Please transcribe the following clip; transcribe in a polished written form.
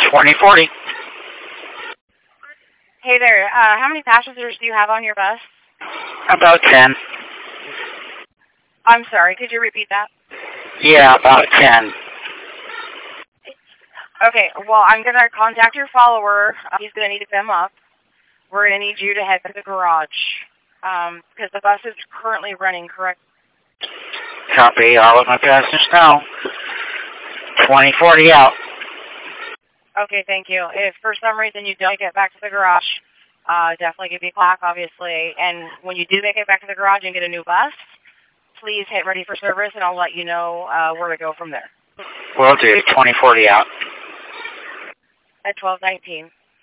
2040. Hey there, how many passengers do you have on your bus? About 10. I'm sorry, could you repeat that? Yeah, about 10. Okay, well, I'm going to contact your follower. He's going to need to come up. We're going to need you to head to the garage because the bus is currently running, correct? Copy. All of my passengers now. 2040 out. Okay, thank you. If for some reason you don't get back to the garage, definitely give me a clock, obviously. And when you do make it back to the garage and get a new bus, please hit ready for service, and I'll let you know where to go from there. Will do. 2040 out. At 12:19.